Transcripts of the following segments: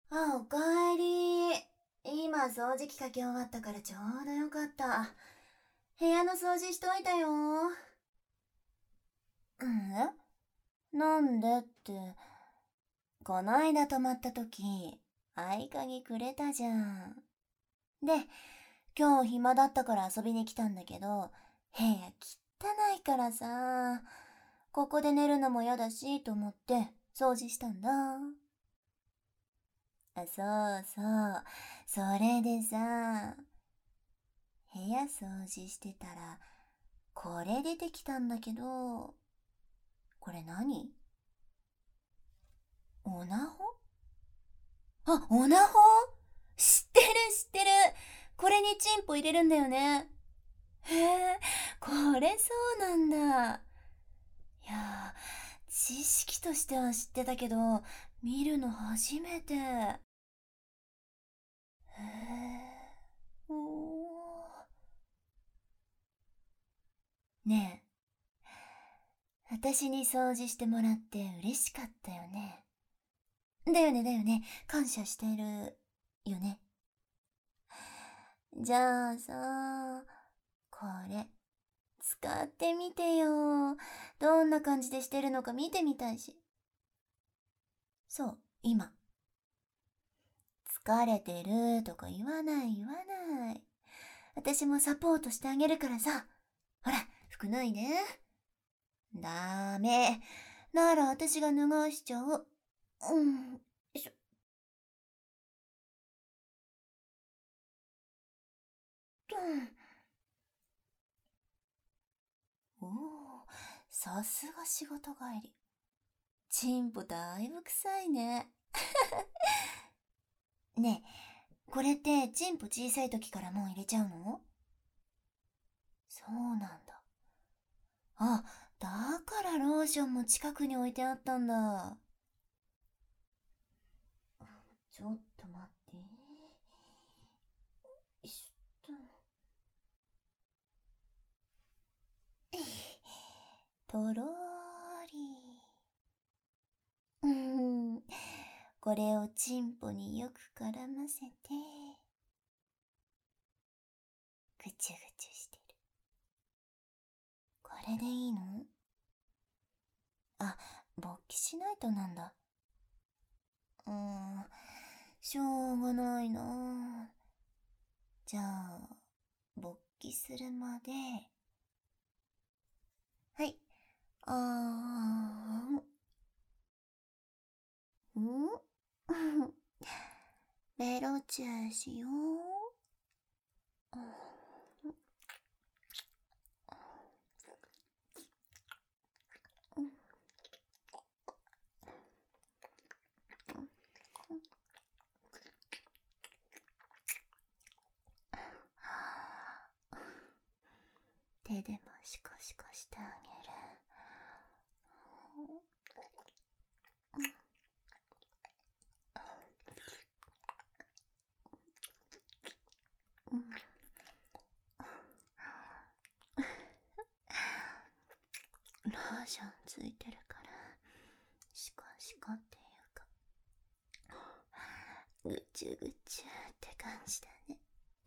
あ、おかえり。今掃除機かけ終わったからちょうどよかった。部屋の掃除しといたよ。なんでって、こないだ泊まった時、合鍵くれたじゃん。で、今日暇だったから遊びに来たんだけど、部屋汚いからさ、ここで寝るのも嫌だしと思って掃除したんだ。そうそう。それでさ、部屋掃除してたら、これ出てきたんだけど、これ何？オナホ？あ、オナホ？知ってる知ってる。これにチンポ入れるんだよね。へえ、これそうなんだ。いや知識としては知ってたけど、見るの初めて。へえ、おー。ねえ、私に掃除してもらって嬉しかったよね。だよねだよね。感謝してるよね。じゃあさ、これ、使ってみてよ。どんな感じでしてるのか見てみたいし。そう、今。疲れてるとか言わない言わない。私もサポートしてあげるからさ。ほら、服脱いで。ダメ。なら私が脱がしちゃう。よいしょ。おお、さすが仕事帰り。チンポだいぶ臭いね。ねえ、これってチンポ小さい時からもう入れちゃうの？そうなんだ。あ、だからローションも近くに置いてあったんだ。ちょっと待って。よいしょっと。とろーり。これをチンポによく絡ませて、ぐちゅぐちゅしてる。これでいいの？あ、勃起しないとなんだ。しょうがないな。じゃあ、勃起するまで、はい。あー、ベロチューしよう。手でもシコシコしてあげる。ローションついてるからシコシコっていうか、ぐちゅぐちゅって感じだね。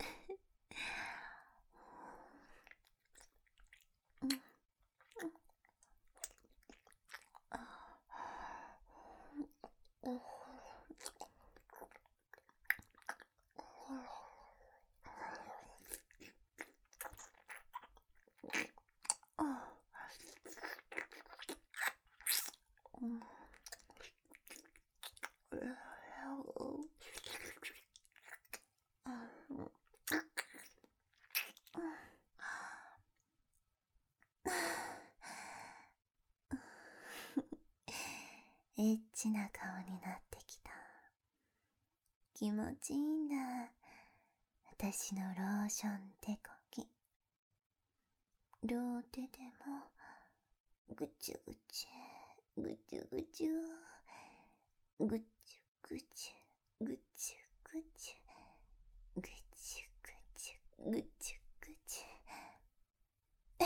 エッチな顔になってきた。気持ちいいんだ。私のローション手こぎ。両手でもぐちゅぐちゅ、ぐちゅぐちゅ、ぐちゅぐちゅ、ぐちゅぐちゅ、ぐちゅぐちゅ、ぐちゅぐちゅ。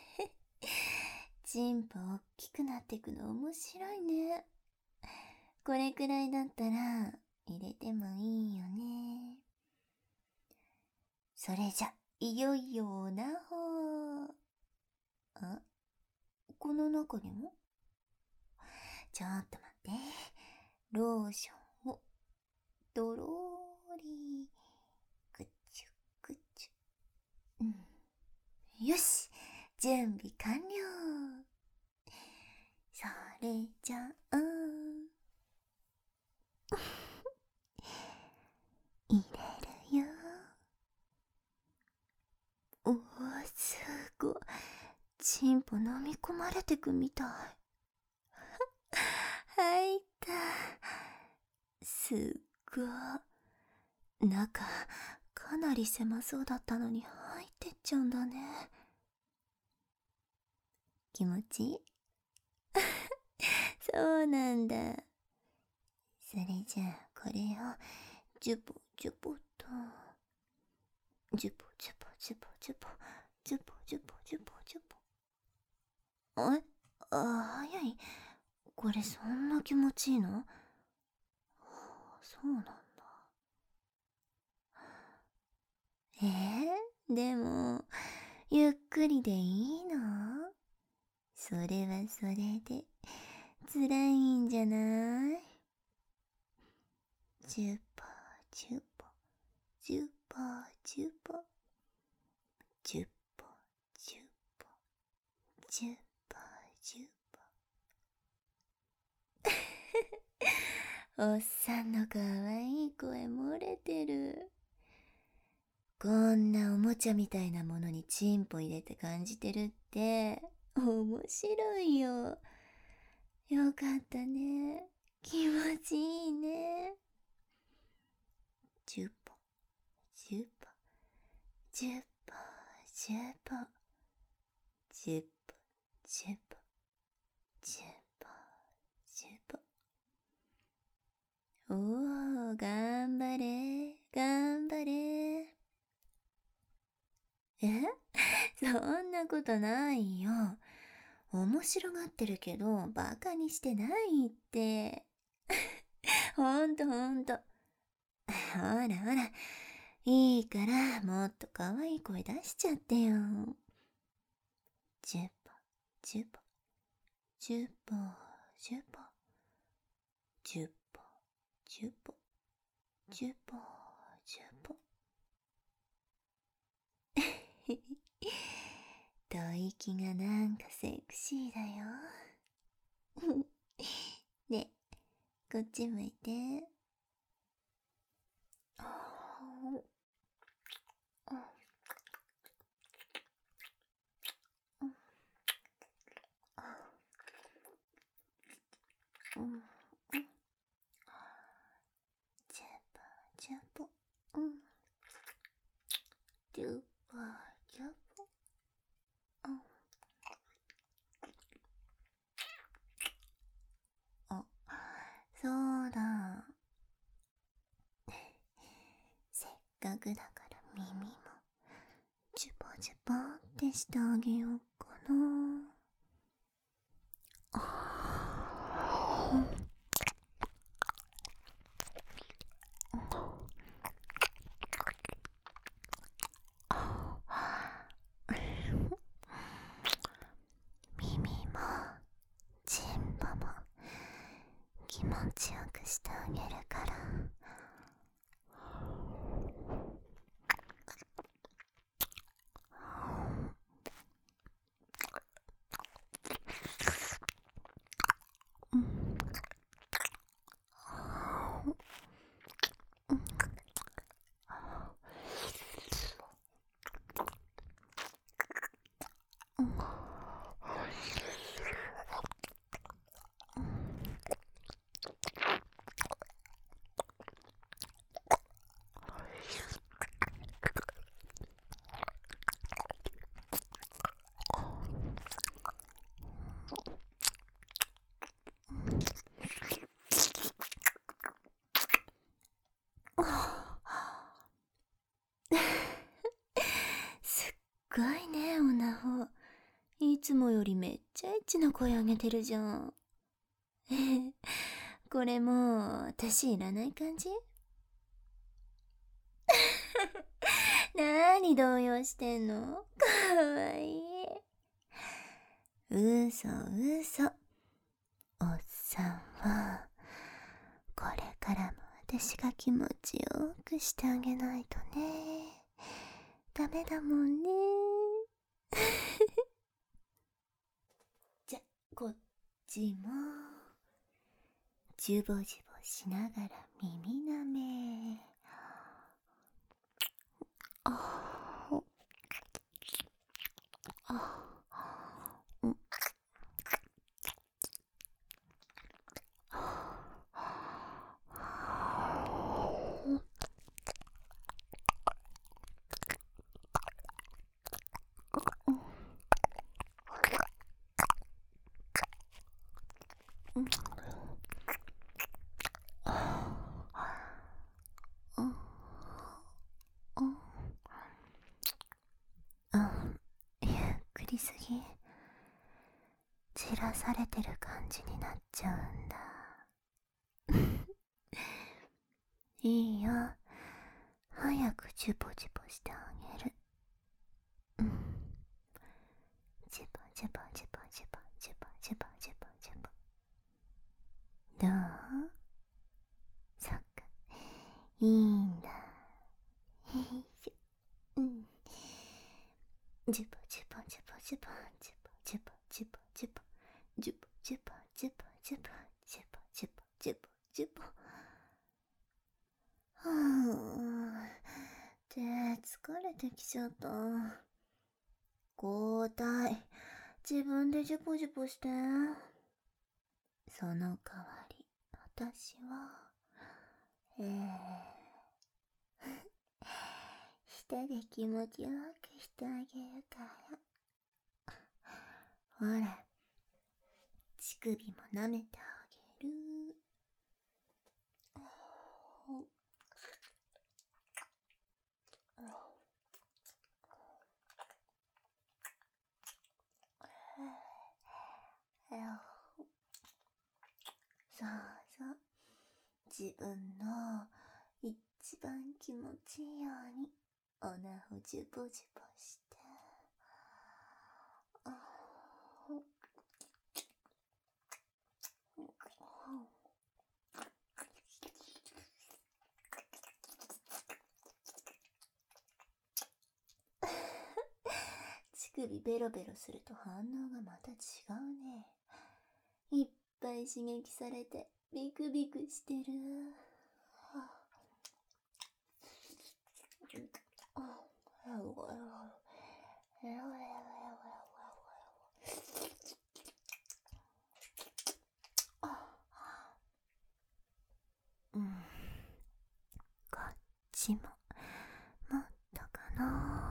チンポおっきくなってくの面白いね。これくらいだったら入れてもいいよね。それじゃ、いよいよおなほ。あ、この中にも？ちょっと待って。ローションをとろーり、ぐちゅぐちゅ。よし、準備完了。それじゃあ、入れるよ。おー、すごい。チンポ飲み込まれてくみたい。入った。すっごい。中、かなり狭そうだったのに入ってっちゃうんだね。気持ちいい？そうなんだ。それじゃあ、これを、ジュポジュポと、ジュポジュポジュポジュポ、ジュポジュポジュポジュポ。早い。これそんな気持ちいいの？そうなんだ。でも、ゆっくりでいいの？それはそれで、辛いんじゃない？ジュポジュポ、ジュポジュポ、ジュポジュポ、ジュポジュポ。おっさんのかわいい声漏れてる。こんなおもちゃみたいなものにチンポ入れて感じてるって面白いよ。よかったね。気持ちいいね。ジュポジュポジュポジュポジュポジュポジュポジュポ。おー、頑張れ頑張れ。そんなことないよ。面白がってるけどバカにしてないって。ほんとほんと。ほらほら、いいからもっと可愛い声出しちゃってよ。ジュポジュポジュポジュポジュポジュポジュポジュポ。吐息がなんかセクシーだよ。ね、こっち向いて。ジュポジュポ、ジュポジュポ。そうだ。せっかくだから耳もジュポジュポってしてあげようかな。耳もチンポも気持ちよくしてあげるから。すっごいね、おなほ。いつもよりめっちゃエッチな声あげてるじゃん。 これもう私いらない感じ？なーに動揺してんの？かわいい。嘘嘘。おっさんはこれからも私が気持ちよくしてあげないとね。ダメだもんね。じゃ、こっちもジュボジュボしながら耳なめ。あーあー、うん、ゆっくりすぎ。散らされてる感じになっちゃうんだ。いいよ。早くジュボジュボしてあげる。ジュボジュボジュボジュボジュボジュボジュボジュボ。どう？そっか。いいんだ。よいしょ。ジュボジュボジュボジュボジュボジュボジュボジュボジュボジュボジュボジュボジュボジュボジュボジュボ。はぁ、手疲れてきちゃった。交代。自分でジュボジュボして。その代わり私は舌で気持ちよくしてあげるから。ほら、乳首も舐めてあげる。そうそう、自分の一番気持ちいいようにおなほジュボジュボして。乳首ベロベロすると反応がまた違うね。いっぱい刺激されてビクビクしてる。こっちももっとかな。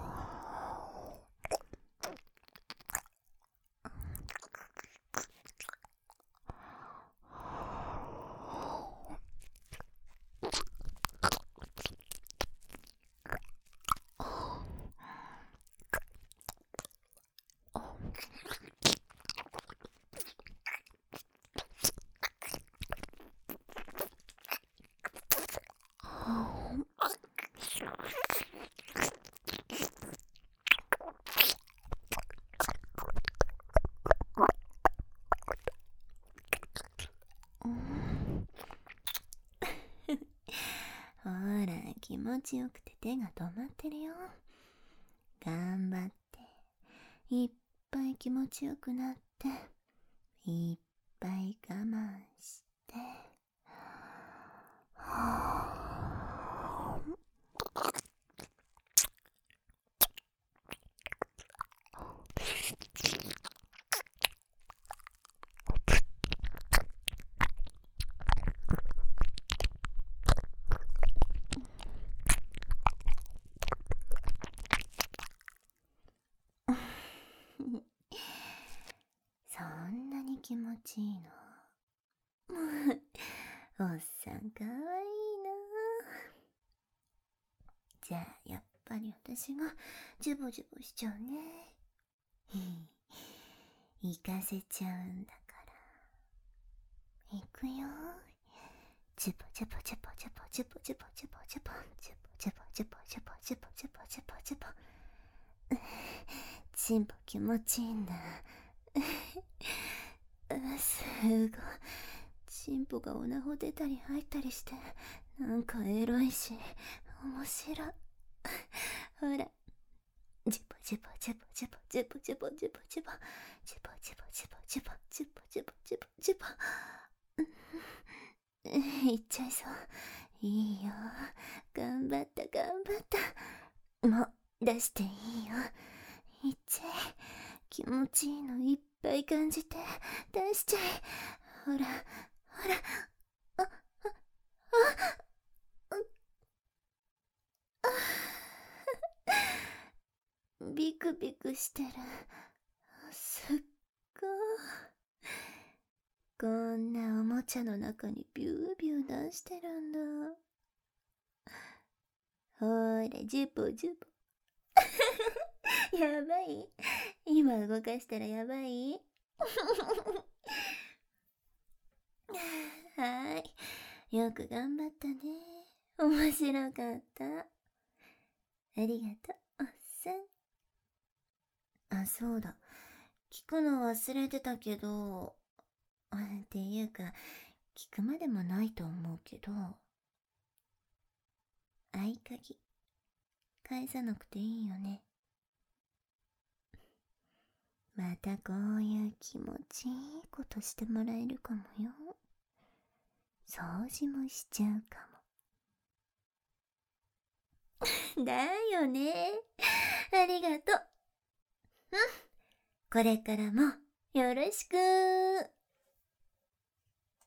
ほら、気持ちよくて手が止まってるよ。頑張って、いっぱい気持ちよくなって、いっぱい我慢して。そんなに気持ちいいの？おっさんかわいいな。じゃあやっぱり私がジュボジュボしちゃうね。行かせちゃうんだから。 いくよ。チュポチュポチュポチュポチュポチュポチュポチュポチュポチュポチュポチュポチュポチュポチュポチュポ。チンポ気持ちいいんだ。すごい。チンポがオナホ出たり入ったりして、なんかエロいし、面白い。ほら。ジュポジュポジュポジュポジュポジュポジュポジュポジュポジュポジュポジュポジュポジュポジュポジュポ。いっちゃいそう。いいよ。頑張った頑張った。もう出していいよ。いっちゃい。気持ちいいのいっぱい感じて出しちゃい。ほらほら。あああビクビクしてる。すっごい。こんなおもちゃの中にビュービュー出してるんだ。ほーら、ジュポジュポ。やばい。今動かしたらやばい。はーい。よく頑張ったね。面白かった。ありがとう、おっさん。あ、そうだ。聞くの忘れてたけど、っていうか、聞くまでもないと思うけど、合鍵、返さなくていいよね。またこういう気持ちいいことしてもらえるかもよ。掃除もしちゃうかも。だよね。ありがとう。これからもよろしく。